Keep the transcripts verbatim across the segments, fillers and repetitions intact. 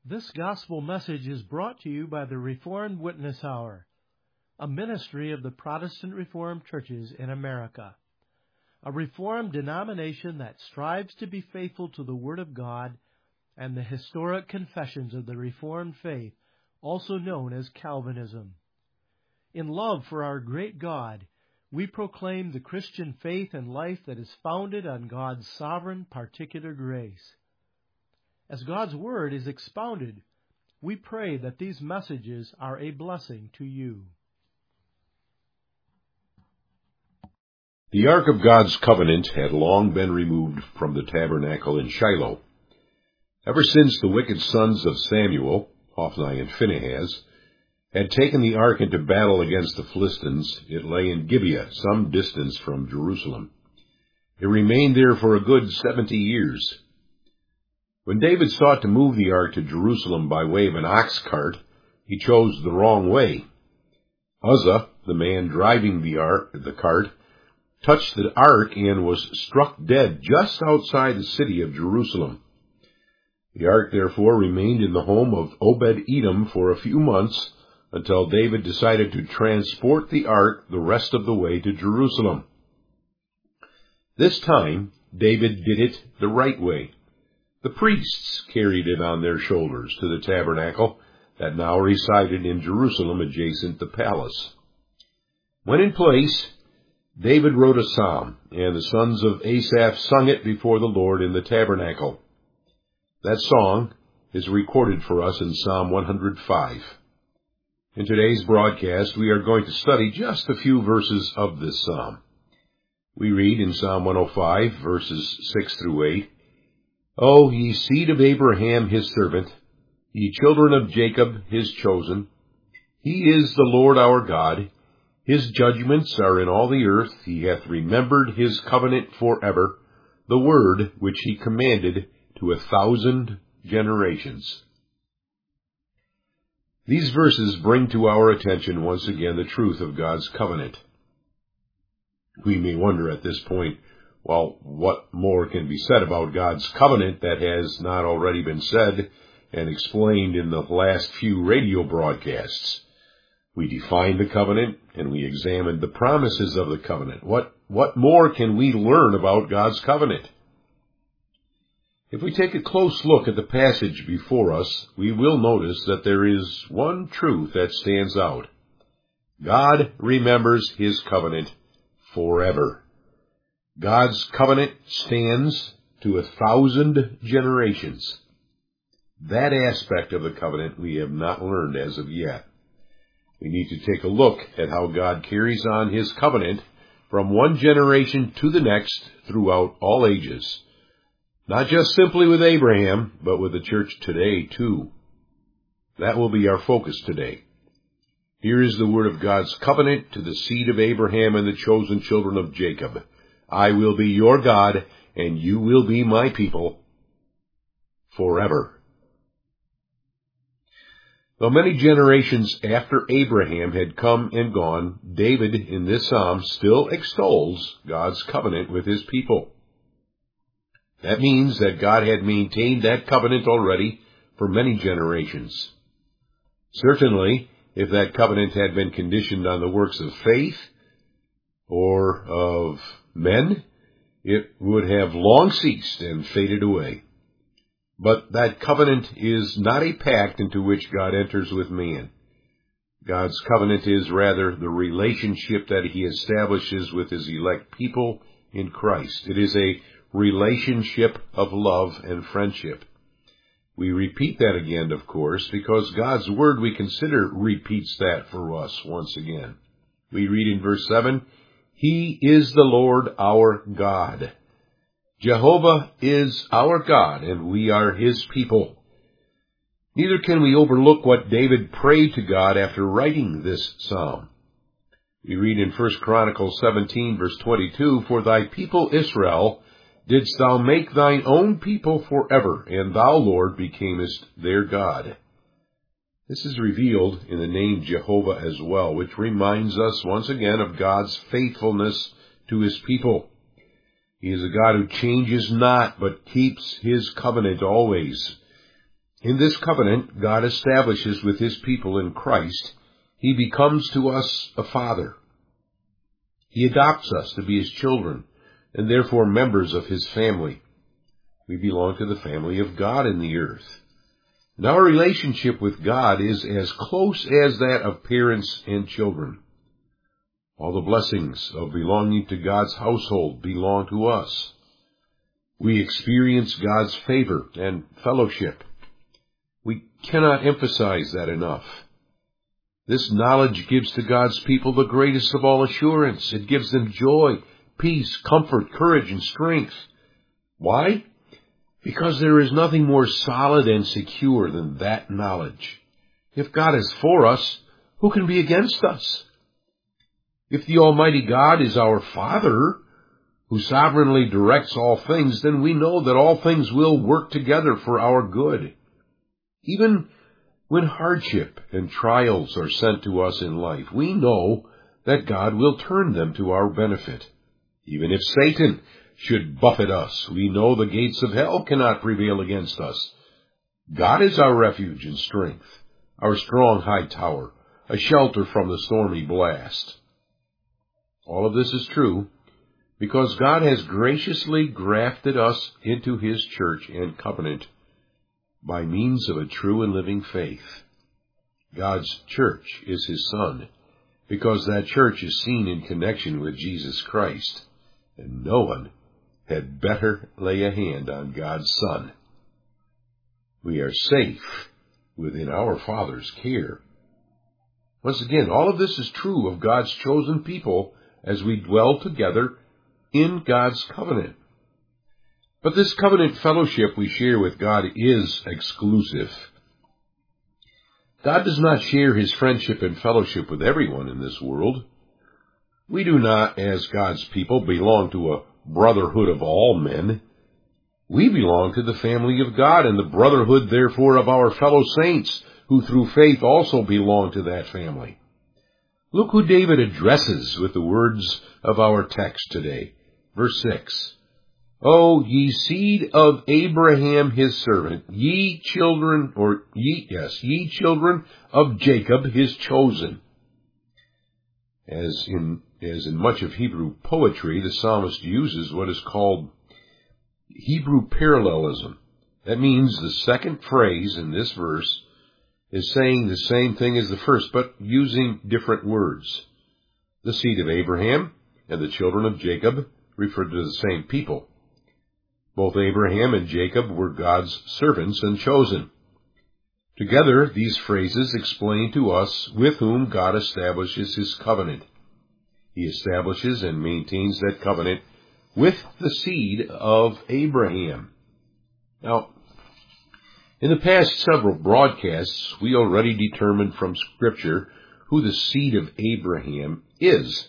This gospel message is brought to you by the Reformed Witness Hour, a ministry of the Protestant Reformed churches in America, a Reformed denomination that strives to be faithful to the Word of God and the historic confessions of the Reformed faith, also known as Calvinism. In love for our great God, we proclaim the Christian faith and life that is founded on God's sovereign particular grace. As God's Word is expounded, we pray that these messages are a blessing to you. The Ark of God's Covenant had long been removed from the tabernacle in Shiloh. Ever since the wicked sons of Samuel, Hophni and Phinehas, had taken the Ark into battle against the Philistines, it lay in Gibeah, some distance from Jerusalem. It remained there for a good seventy years. When David sought to move the ark to Jerusalem by way of an ox cart, he chose the wrong way. Uzzah, the man driving the ark, the cart, touched the ark and was struck dead just outside the city of Jerusalem. The ark therefore remained in the home of Obed-Edom for a few months until David decided to transport the ark the rest of the way to Jerusalem. This time, David did it the right way. The priests carried it on their shoulders to the tabernacle that now resided in Jerusalem adjacent the palace. When in place, David wrote a psalm, and the sons of Asaph sung it before the Lord in the tabernacle. That song is recorded for us in Psalm one hundred five. In today's broadcast, we are going to study just a few verses of this psalm. We read in Psalm one oh five, verses six through eight, O ye seed of Abraham his servant, ye children of Jacob his chosen, he is the Lord our God. His judgments are in all the earth. He hath remembered his covenant forever, the word which he commanded to a thousand generations. These verses bring to our attention once again the truth of God's covenant. We may wonder at this point, well, what more can be said about God's covenant that has not already been said and explained in the last few radio broadcasts? We defined the covenant and we examined the promises of the covenant. What, what more can we learn about God's covenant? If we take a close look at the passage before us, we will notice that there is one truth that stands out. God remembers his covenant forever. God's covenant stands to a thousand generations. That aspect of the covenant we have not learned as of yet. We need to take a look at how God carries on his covenant from one generation to the next throughout all ages. Not just simply with Abraham, but with the church today too. That will be our focus today. Here is the word of God's covenant to the seed of Abraham and the chosen children of Jacob. I will be your God, and you will be my people forever. Though many generations after Abraham had come and gone, David in this psalm still extols God's covenant with his people. That means that God had maintained that covenant already for many generations. Certainly, if that covenant had been conditioned on the works of faith or of men, it would have long ceased and faded away. But that covenant is not a pact into which God enters with man. God's covenant is rather the relationship that he establishes with his elect people in Christ. It is a relationship of love and friendship. We repeat that again, of course, because God's word, we consider, repeats that for us once again. We read in verse seven, He is the Lord our God. Jehovah is our God, and we are his people. Neither can we overlook what David prayed to God after writing this psalm. We read in First Chronicles seventeen, verse twenty-two, For thy people Israel didst thou make thine own people forever, and thou, Lord, becamest their God. This is revealed in the name Jehovah as well, which reminds us once again of God's faithfulness to his people. He is a God who changes not, but keeps his covenant always. In this covenant God establishes with his people in Christ, he becomes to us a father. He adopts us to be his children, and therefore members of his family. We belong to the family of God in the earth. And our relationship with God is as close as that of parents and children. All the blessings of belonging to God's household belong to us. We experience God's favor and fellowship. We cannot emphasize that enough. This knowledge gives to God's people the greatest of all assurance. It gives them joy, peace, comfort, courage, and strength. Why? Because there is nothing more solid and secure than that knowledge. If God is for us, who can be against us? If the Almighty God is our Father, who sovereignly directs all things, then we know that all things will work together for our good. Even when hardship and trials are sent to us in life, we know that God will turn them to our benefit. Even if Satan should buffet us, we know the gates of hell cannot prevail against us. God is our refuge and strength, our strong high tower, a shelter from the stormy blast. All of this is true because God has graciously grafted us into his church and covenant by means of a true and living faith. God's church is his Son, because that church is seen in connection with Jesus Christ, and no one had better lay a hand on God's Son. We are safe within our Father's care. Once again, all of this is true of God's chosen people as we dwell together in God's covenant. But this covenant fellowship we share with God is exclusive. God does not share his friendship and fellowship with everyone in this world. We do not, as God's people, belong to a brotherhood of all men. We belong to the family of God and the brotherhood, therefore, of our fellow saints, who through faith also belong to that family. Look who David addresses with the words of our text today. Verse six. O ye seed of Abraham his servant, ye children, or ye, yes, ye children of Jacob his chosen. As in, as in much of Hebrew poetry, the psalmist uses what is called Hebrew parallelism. That means the second phrase in this verse is saying the same thing as the first, but using different words. The seed of Abraham and the children of Jacob refer to the same people. Both Abraham and Jacob were God's servants and chosen. Together, these phrases explain to us with whom God establishes his covenant. He establishes and maintains that covenant with the seed of Abraham. Now, in the past several broadcasts, we already determined from Scripture who the seed of Abraham is.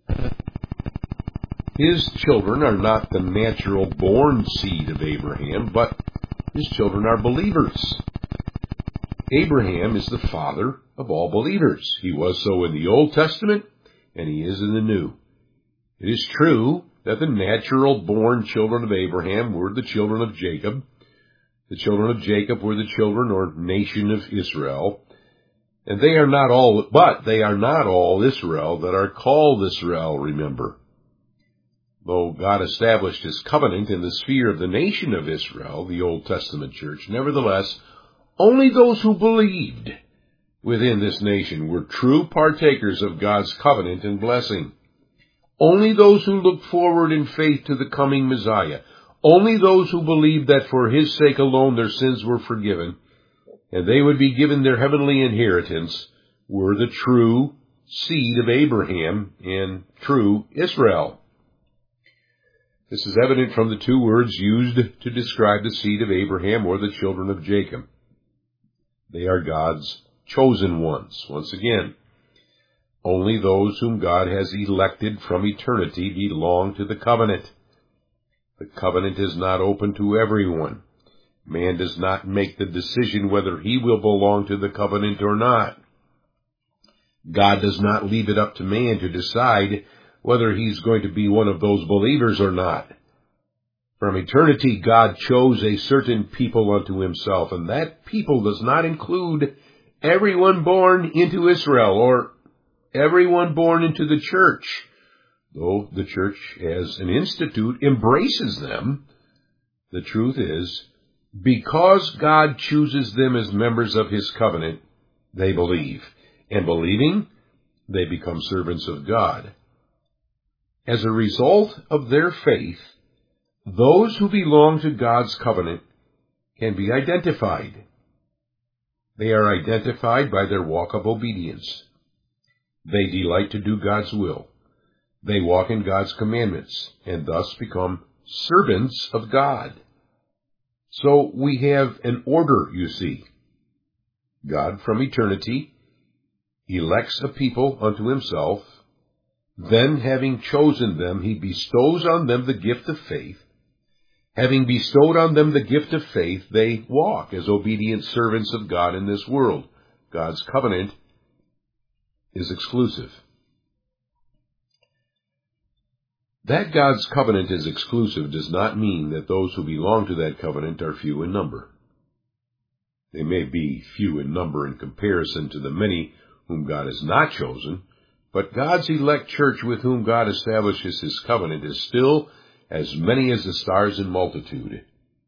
His children are not the natural-born seed of Abraham, but his children are believers. Abraham is the father of all believers. He was so in the Old Testament, and he is in the New. It is true that the natural-born children of Abraham were the children of Jacob. The children of Jacob were the children or nation of Israel. And they are not all, but they are not all Israel that are called Israel, remember. Though God established his covenant in the sphere of the nation of Israel, the Old Testament church, nevertheless, only those who believed within this nation were true partakers of God's covenant and blessing. Only those who looked forward in faith to the coming Messiah, only those who believed that for his sake alone their sins were forgiven, and they would be given their heavenly inheritance, were the true seed of Abraham and true Israel. This is evident from the two words used to describe the seed of Abraham or the children of Jacob. They are God's chosen ones. Once again, only those whom God has elected from eternity belong to the covenant. The covenant is not open to everyone. Man does not make the decision whether he will belong to the covenant or not. God does not leave it up to man to decide whether he's going to be one of those believers or not. From eternity, God chose a certain people unto himself, and that people does not include everyone born into Israel or everyone born into the church, though the church as an institute embraces them. The truth is, because God chooses them as members of his covenant, they believe, and believing, they become servants of God. As a result of their faith, those who belong to God's covenant can be identified. They are identified by their walk of obedience. They delight to do God's will. They walk in God's commandments, and thus become servants of God. So we have an order, you see. God, from eternity, elects a people unto himself. Then, having chosen them, he bestows on them the gift of faith. Having bestowed on them the gift of faith, they walk as obedient servants of God in this world. God's covenant is exclusive. That God's covenant is exclusive does not mean that those who belong to that covenant are few in number. They may be few in number in comparison to the many whom God has not chosen, but God's elect church with whom God establishes his covenant is still as many as the stars in multitude.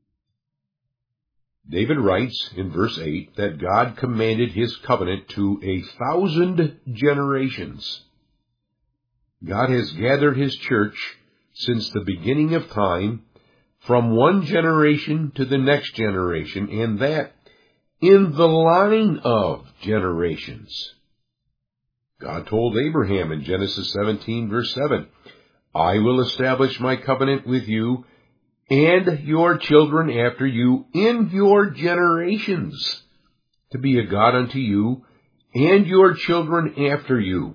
David writes in verse eight that God commanded his covenant to a thousand generations. God has gathered his church since the beginning of time from one generation to the next generation, and that in the line of generations. God told Abraham in Genesis seventeen, verse seven, I will establish my covenant with you and your children after you in your generations, to be a God unto you and your children after you.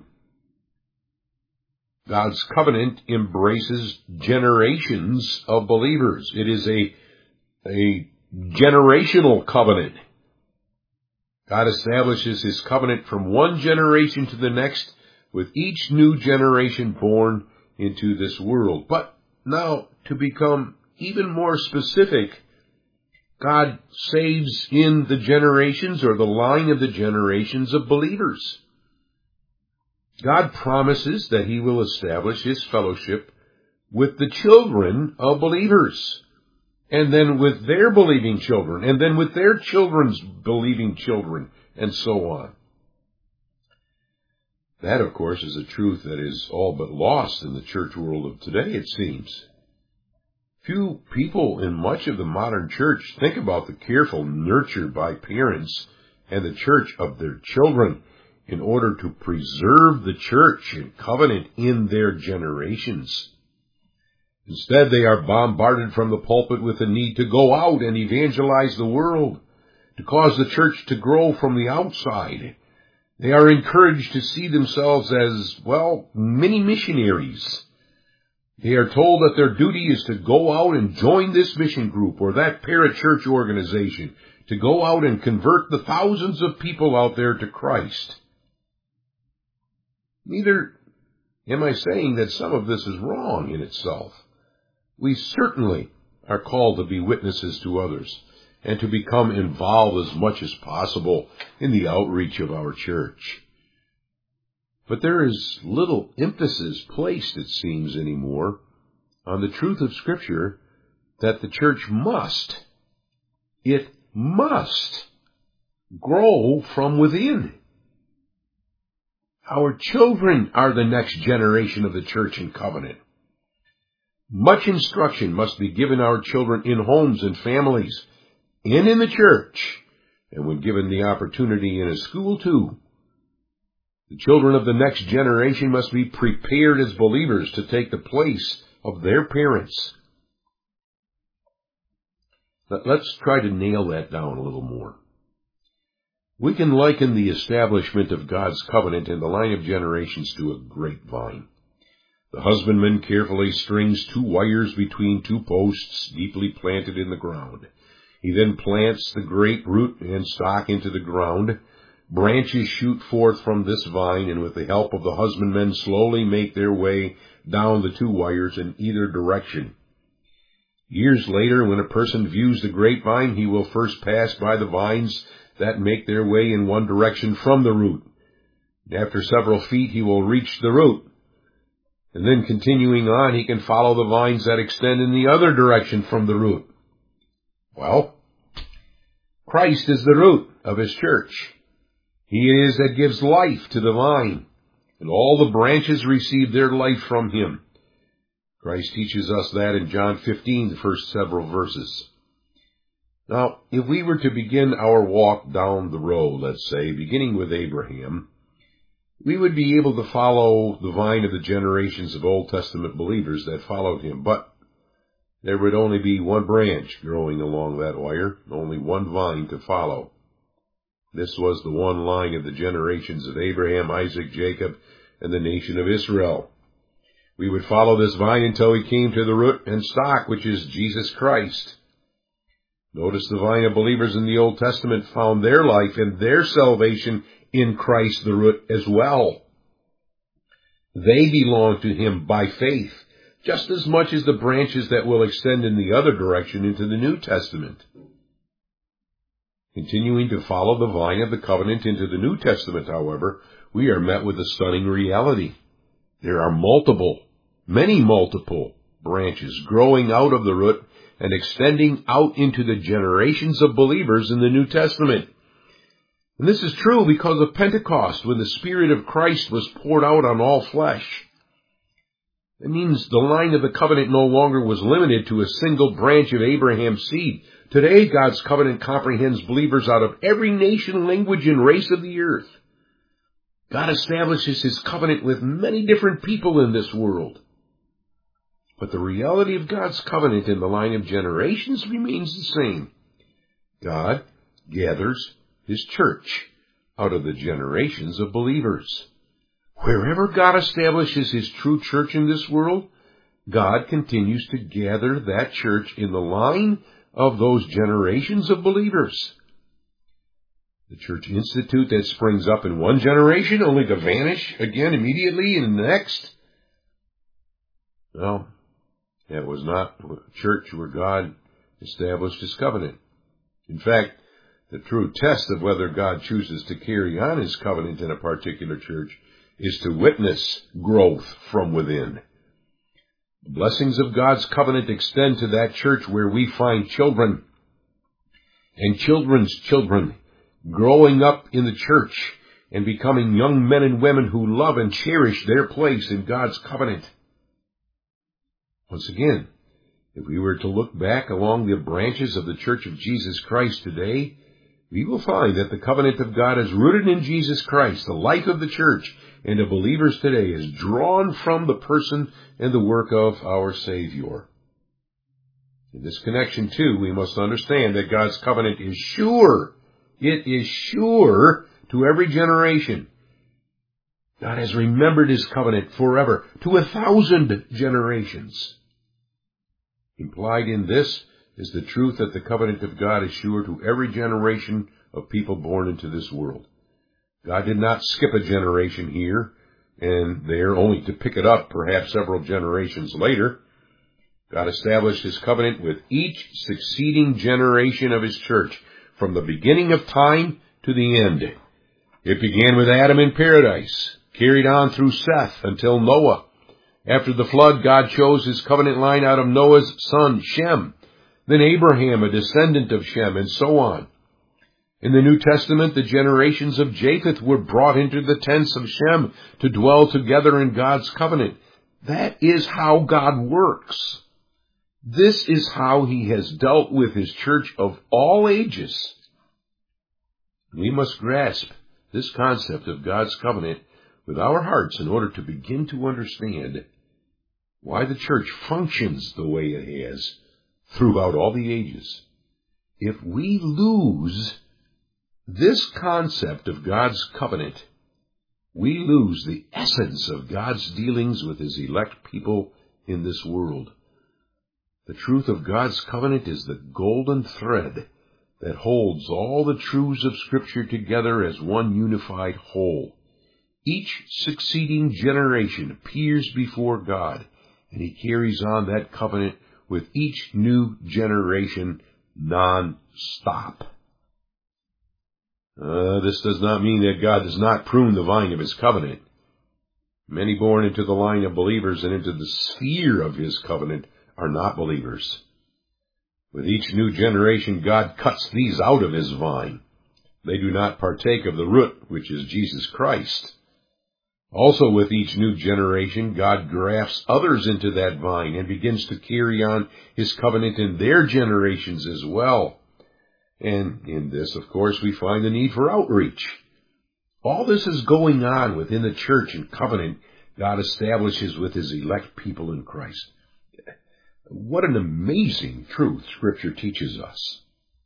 God's covenant embraces generations of believers. It is a, a generational covenant. God establishes his covenant from one generation to the next, with each new generation born into this world. But now, to become even more specific, God saves in the generations or the line of the generations of believers. God promises that he will establish his fellowship with the children of believers, and then with their believing children, and then with their children's believing children, and so on. That, of course, is a truth that is all but lost in the church world of today, it seems. Few people in much of the modern church think about the careful nurture by parents and the church of their children in order to preserve the church and covenant in their generations. Instead, they are bombarded from the pulpit with the need to go out and evangelize the world, to cause the church to grow from the outside. They are encouraged to see themselves as, well, mini missionaries. They are told that their duty is to go out and join this mission group or that parachurch organization, to go out and convert the thousands of people out there to Christ. Neither am I saying that some of this is wrong in itself. We certainly are called to be witnesses to others and to become involved as much as possible in the outreach of our church. But there is little emphasis placed, it seems, anymore on the truth of Scripture that the church must, it must, grow from within. Our children are the next generation of the church and covenant. Much instruction must be given our children in homes and families, and in the church, and when given the opportunity in a school too. The children of the next generation must be prepared as believers to take the place of their parents. Let's try to nail that down a little more. We can liken the establishment of God's covenant in the line of generations to a grapevine. The husbandman carefully strings two wires between two posts deeply planted in the ground. He then plants the grape root and stock into the ground. Branches shoot forth from this vine, and with the help of the husbandmen slowly make their way down the two wires in either direction. Years later, when a person views the grapevine, he will first pass by the vines that make their way in one direction from the root. After several feet, he will reach the root. And then continuing on, he can follow the vines that extend in the other direction from the root. Well, Christ is the root of his church. He it is that gives life to the vine, and all the branches receive their life from him. Christ teaches us that in John fifteen, the first several verses. Now, if we were to begin our walk down the road, let's say, beginning with Abraham, we would be able to follow the vine of the generations of Old Testament believers that followed him, but there would only be one branch growing along that wire, only one vine to follow. This was the one line of the generations of Abraham, Isaac, Jacob, and the nation of Israel. We would follow this vine until we came to the root and stock, which is Jesus Christ. Notice the vine of believers in the Old Testament found their life and their salvation in Christ the root as well. They belong to him by faith, just as much as the branches that will extend in the other direction into the New Testament. Continuing to follow the vine of the covenant into the New Testament, however, we are met with a stunning reality. There are multiple, many multiple branches growing out of the root and extending out into the generations of believers in the New Testament. And this is true because of Pentecost, when the Spirit of Christ was poured out on all flesh. It means the line of the covenant no longer was limited to a single branch of Abraham's seed. Today, God's covenant comprehends believers out of every nation, language, and race of the earth. God establishes his covenant with many different people in this world. But the reality of God's covenant in the line of generations remains the same. God gathers his church out of the generations of believers. Wherever God establishes his true church in this world, God continues to gather that church in the line of those generations of believers. The church institute that springs up in one generation only to vanish again immediately in the next. Well, that was not a church where God established his covenant. In fact, the true test of whether God chooses to carry on his covenant in a particular church is to witness growth from within. The blessings of God's covenant extend to that church where we find children and children's children growing up in the church and becoming young men and women who love and cherish their place in God's covenant. Once again, if we were to look back along the branches of the Church of Jesus Christ today, we will find that the covenant of God is rooted in Jesus Christ. The life of the church and of believers today is drawn from the person and the work of our Savior. In this connection, too, we must understand that God's covenant is sure. It is sure to every generation. God has remembered his covenant forever, to a thousand generations. Implied in this is the truth that the covenant of God is sure to every generation of people born into this world. God did not skip a generation here and there only to pick it up perhaps several generations later. God established his covenant with each succeeding generation of his church from the beginning of time to the end. It began with Adam in paradise, carried on through Seth until Noah. After the flood, God chose his covenant line out of Noah's son, Shem, then Abraham, a descendant of Shem, and so on. In the New Testament, the generations of Japheth were brought into the tents of Shem to dwell together in God's covenant. That is how God works. This is how he has dealt with his church of all ages. We must grasp this concept of God's covenant with our hearts in order to begin to understand why the church functions the way it has throughout all the ages. If we lose this concept of God's covenant, we lose the essence of God's dealings with his elect people in this world. The truth of God's covenant is the golden thread that holds all the truths of Scripture together as one unified whole. Each succeeding generation appears before God, and he carries on that covenant with each new generation non-stop. Uh, this does not mean that God does not prune the vine of his covenant. Many born into the line of believers and into the sphere of his covenant are not believers. With each new generation, God cuts these out of his vine. They do not partake of the root, which is Jesus Christ. Also, with each new generation, God grafts others into that vine and begins to carry on his covenant in their generations as well. And in this, of course, we find the need for outreach. All this is going on within the church and covenant God establishes with his elect people in Christ. What an amazing truth Scripture teaches us.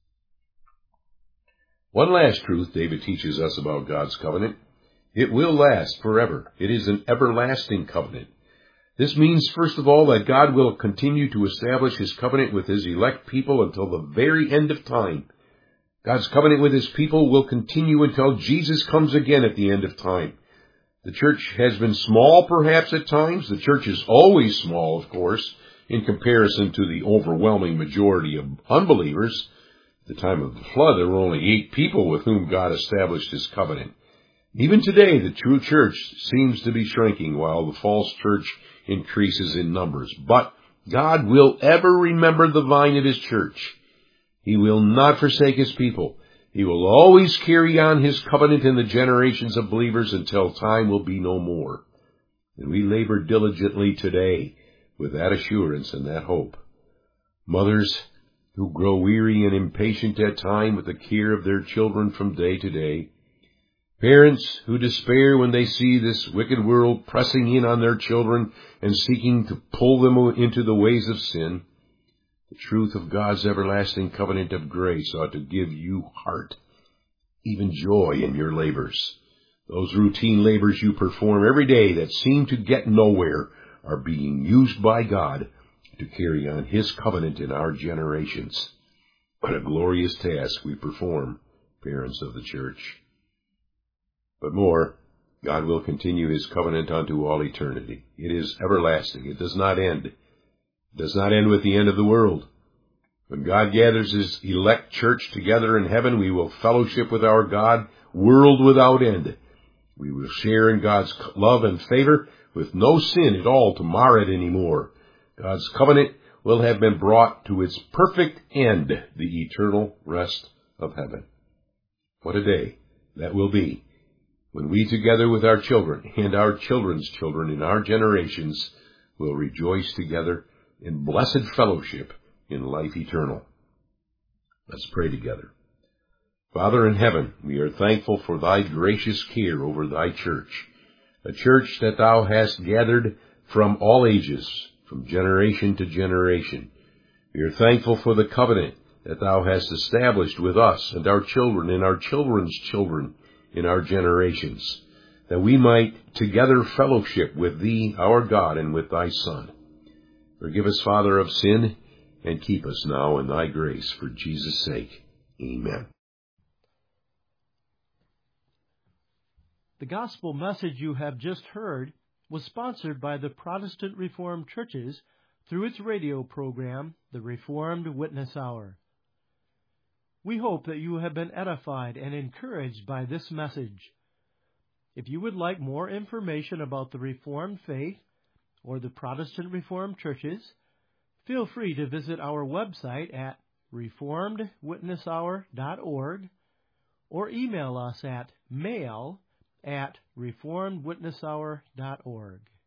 One last truth David teaches us about God's covenant. It will last forever. It is an everlasting covenant. This means, first of all, that God will continue to establish his covenant with his elect people until the very end of time. God's covenant with his people will continue until Jesus comes again at the end of time. The church has been small, perhaps, at times. The church is always small, of course, in comparison to the overwhelming majority of unbelievers. At the time of the flood, there were only eight people with whom God established his covenant. Even today, the true church seems to be shrinking while the false church increases in numbers. But God will ever remember the vine of his church. He will not forsake his people. He will always carry on his covenant in the generations of believers until time will be no more. And we labor diligently today with that assurance and that hope. Mothers who grow weary and impatient at time with the care of their children from day to day, parents who despair when they see this wicked world pressing in on their children and seeking to pull them into the ways of sin, the truth of God's everlasting covenant of grace ought to give you heart, even joy in your labors. Those routine labors you perform every day that seem to get nowhere are being used by God to carry on his covenant in our generations. What a glorious task we perform, parents of the church. But more, God will continue his covenant unto all eternity. It is everlasting. It does not end. It does not end with the end of the world. When God gathers his elect church together in heaven, we will fellowship with our God, world without end. We will share in God's love and favor with no sin at all to mar it anymore. God's covenant will have been brought to its perfect end, the eternal rest of heaven. What a day that will be when we, together with our children and our children's children in our generations, will rejoice together in blessed fellowship in life eternal. Let's pray together. Father in heaven, we are thankful for thy gracious care over thy church, a church that thou hast gathered from all ages, from generation to generation. We are thankful for the covenant that thou hast established with us and our children and our children's children in our generations, that we might together fellowship with thee, our God, and with thy Son. Forgive us, Father, of sin, and keep us now in thy grace, for Jesus' sake. Amen. The gospel message you have just heard was sponsored by the Protestant Reformed Churches through its radio program, the Reformed Witness Hour. We hope that you have been edified and encouraged by this message. If you would like more information about the Reformed faith or the Protestant Reformed Churches, feel free to visit our website at reformed witness hour dot org or email us at mail at reformed witness hour dot org.